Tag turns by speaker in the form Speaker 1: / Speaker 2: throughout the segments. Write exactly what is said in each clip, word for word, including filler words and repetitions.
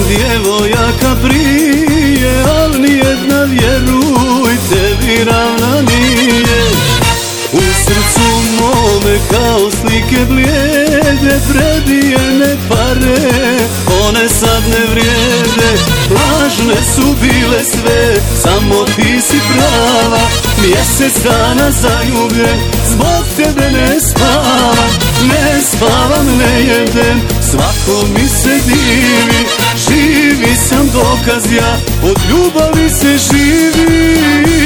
Speaker 1: djevojaka prije, al nijedna, vjerujte mi, ravna nije. U srcu mome kao slike blijede, predijene pare, one sad ne vrijede. Lažne su bile sve, samo ti si prava. Mjesec dana zaljubljen, zbog tebe ne spavam. Ne spavam, ne jedem, svako mi se divi. Živi sam dokaz ja, od ljubavi se živi.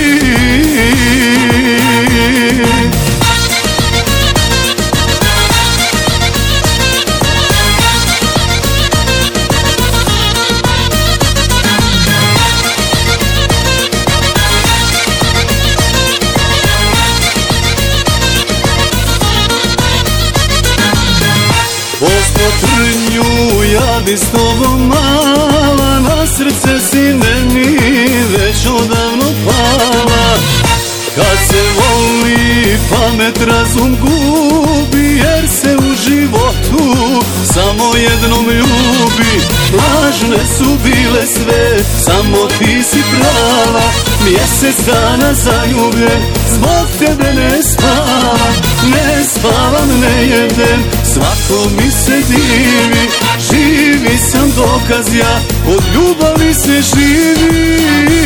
Speaker 1: Osmo trnju, ja bi s tobom mala, na srce si meni već odavno pala. Kad se voli, pamet razum gubi, jer se u životu samo jednom ljubi. Lažne su bile sve, samo ti si prava. Mjesec dana zaljubljen, zbog tebe ne spavam. Ne spavam, ne jedem, svako mi se divi. Živi sam dokaz ja, od ljubavi se živi.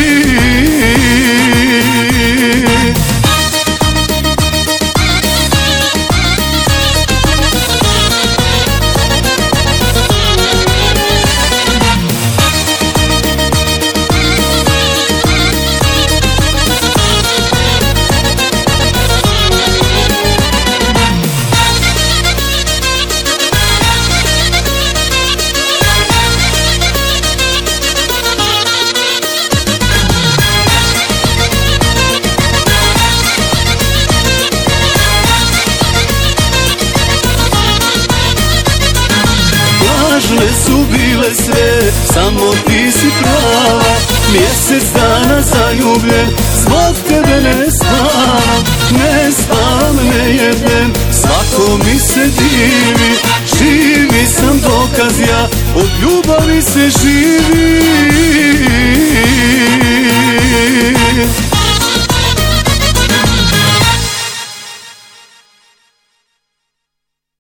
Speaker 1: Lažne su bile sve, samo ti si prava. Mjesec dana zaljubljen, zbog tebe ne spavam. Ne spavam, ne jedem, svako mi se divi. Živi sam dokaz ja, od ljubavi se živi.